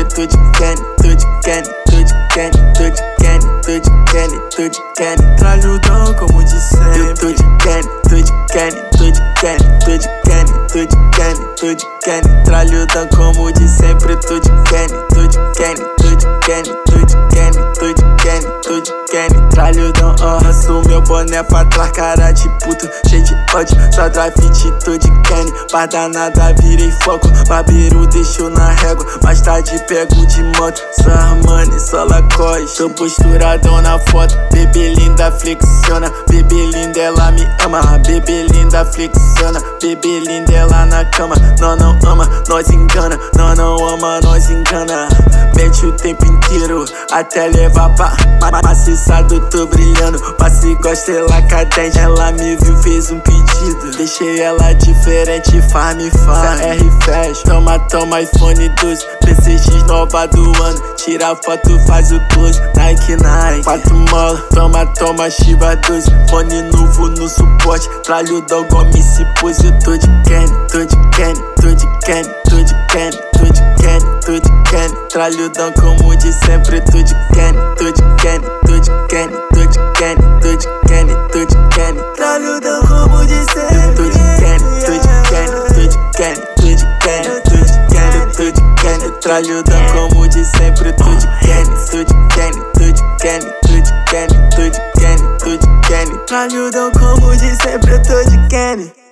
tu de Kenny, tu de Kenny, tu de Kenny, tu de Kenny, tu de Kenny, tu de Kenny. Tralhudão como de sempre. Tu de Kenny, tu de Kenny, tu de Kenny, tu de Kenny, tu de Kenny, tu de Kenny. Tralhudão como de sempre. Tu de Kenny, tu de Kenny, tu de Kenny, tu de Kenny, tu de Kenny, tu de Kenny. Tralhudão, lanço meu boné pra trás, cara de puto, cheio de ódio. Só grafite, tu de Kenny. Par danada, virei foco. Barbeiro deixou na régua, mais tarde pego de moto. Só Armani, só Lacoste. Tô posturadão na foto. Bebê linda flexiona, bebê linda ela me ama. Bebê linda flexiona, bebê linda ela na cama. Não ama, nós engana. Não ama, nós engana. Mete o tempo inteiro até levar pra maciçado, tô brilhando. Passe gosta, ela cadente. Ela me viu, fez um pedido. Deixei ela diferente, faz me faz. R Flash, toma iPhone 12. PCX nova do ano. Tira foto, faz o close. Nike, 4 mola, toma Shiba 12. Fone novo no suporte. Tralhudão, gome se pose. Tô de Kenny, tô de Kenny, tô de Kenny, tô de Kenny, tô de Kenny, tô de Kenny. Tralhudão como de sempre. Tô de Kenny, tô de Kenny, tô de Kenny, tô de Kenny, tô de Kenny, tô de Kenny. Tralhudão como de sempre. Tô de Kenny, tô de Kenny, tô de Kenny, tô de Kenny, tô de Kenny, tô de Kenny. Tralhudão como de sempre. Tô de Kenny, tô de Kenny, tô de Kenny, tô de Kenny, tô de Kenny, tô de Kenny. Tralhudão como de sempre. Eu tô de Kenny.